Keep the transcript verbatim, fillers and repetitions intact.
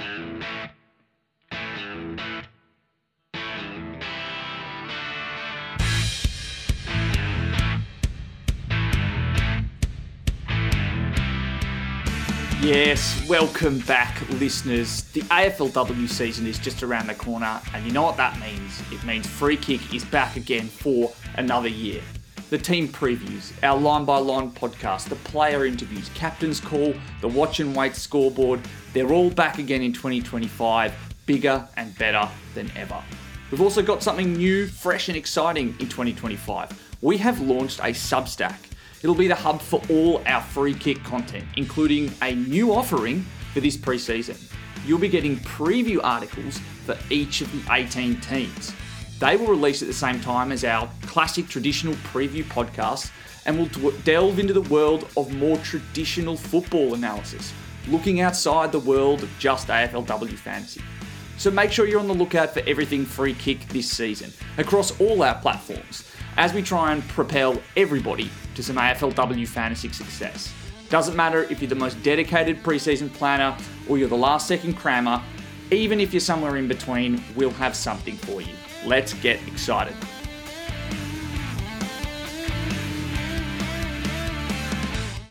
Yes, welcome back, listeners. The A F L W season is just around the corner, and you know what that means? It means Free Kick is back again for another year. The team previews, our line-by-line podcast, the player interviews, captain's call, the watch and wait scoreboard, they're all back again in twenty twenty-five, bigger and better than ever. We've also got something new, fresh and exciting in twenty twenty-five. We have launched a Substack. It'll be the hub for all our Free Kick content, including a new offering for this preseason. You'll be getting preview articles for each of the eighteen teams. They will release at the same time as our classic traditional preview podcasts, and will delve into the world of more traditional football analysis, looking outside the world of just A F L W fantasy. So make sure you're on the lookout for everything Free Kick this season, across all our platforms, as we try and propel everybody to some A F L W fantasy success. Doesn't matter if you're the most dedicated preseason planner or you're the last second crammer, even if you're somewhere in between, we'll have something for you. Let's get excited.